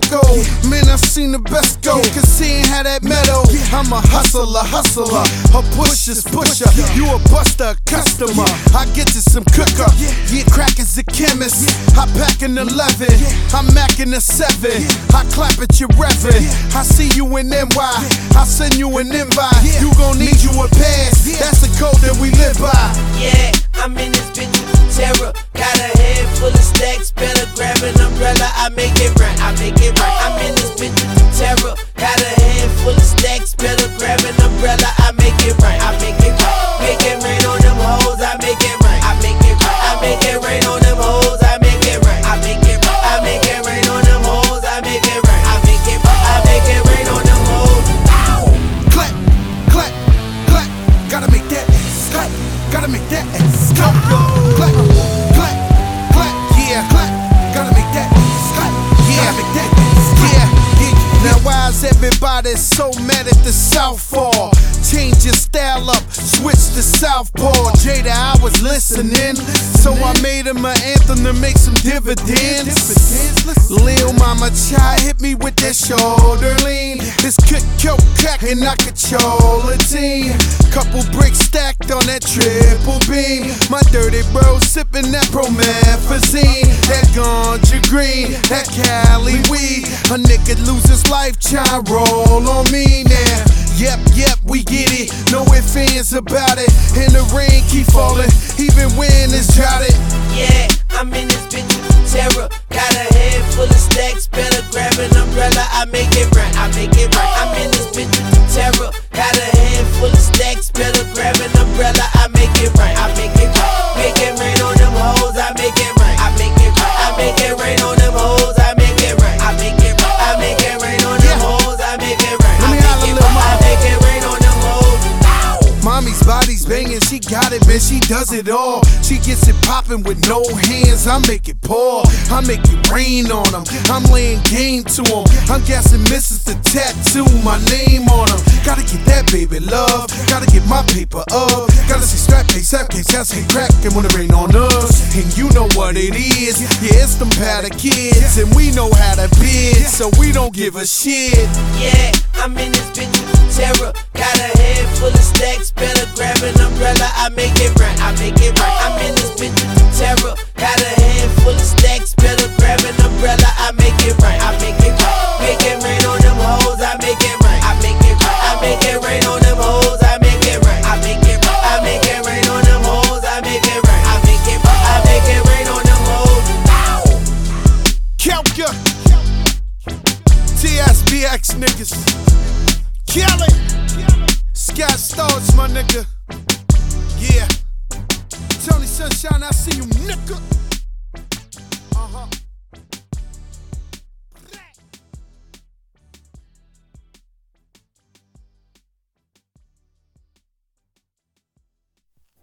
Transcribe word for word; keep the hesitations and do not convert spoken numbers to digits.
echo. Man, I've seen the best go, cause seeing how that meadow. I'm a hustler, hustler, a pusher's pusher. You a buster, a customer. I get to some cooker. Yeah, crack is a chemist. I pack an eleven. I'm macking a seven. I clap at your reverend. I see you in N Y. I send you an invite. You gon' need you a pass. That's the code that we live by. Yeah, I'm in this bitch with terror. Got a head full of stacks. Better grab an umbrella. I make it right. I make it right. I'm in this bitch with terror. Got a head full of stacks. Better grab an umbrella. I make it right. I make it right. Make it rain on them hoes. I make it right. I make it right. I make it rain on them hoes. I make it right. I make it right. I make it rain on them hoes. I make it right. I make it right. I make it rain on them hoes. Ow! Clap, clap, clap. Gotta make that ass clap. Gotta make that ass clap. Clap, clap, clap. Yeah, clap. Gotta make that ass clap. Yeah, make that ass clap. Yeah, yeah. Now why is everybody so mad at the Southpaw? Change your style up, switch to Southpaw. Jada, I was listening, so I made him an anthem to make some dividends. Lil Mama Chai hit me with that shoulder lean. This cook coke crack and I control a team. Couple bricks stacked on that triple beam. My dirty bro sipping that promethazine. That ganja green, that Cali weed. A nigga lose his life, try roll on me now. Yep, yep, we get it. No ifs, ands about it. And the rain keep falling, even when it's droughted. Yeah, I'm in this bitch with terror. Got a head full of stacks. Better grab an umbrella. I make it right. I make it right. I'm in this bitch with terror. Got a head full of stacks. Better grab an umbrella. I make it right. I make it right. Make it rain on them hoes. I make it right. I make it right. I make it rain on them hoes. I make it right. I make it right. I make it rain on them hoes. I make it right. Let me holler, little mama. I make it rain on them hoes. Ow! Mommy's body's banging, she got it, man, she does it all. She gets it popping with no hands, I make it pour. I make it rain on them, I'm laying game to them. I'm guessing missus the tattoo, my name on them. Gotta get that baby love, gotta get my paper up. Gotta see strap case, sap case, gas ain't crackin' when it rain on us. And you know what it is, yeah, it's them powder kids. And we know how to bid, so we don't give a shit. Yeah, I'm in this bitch with terror. Got a head full of stacks. Better grab an umbrella. I make it right. I make it right. I'm in this bitch with terror. Got a head full of stacks. Better grab an umbrella. I make it right. I make it right. Make it rain on them hoes. I make it right. I make it right. I make it rain on them hoes. I make it right. I make it right. I make it rain on them hoes. I make it right. I make it right. I make it rain on them hoes. Ow! Kelka, T S B X niggas, Kelly, Scott Storch, my nigga. Yeah, Tony Sunshine, I see you, nigga.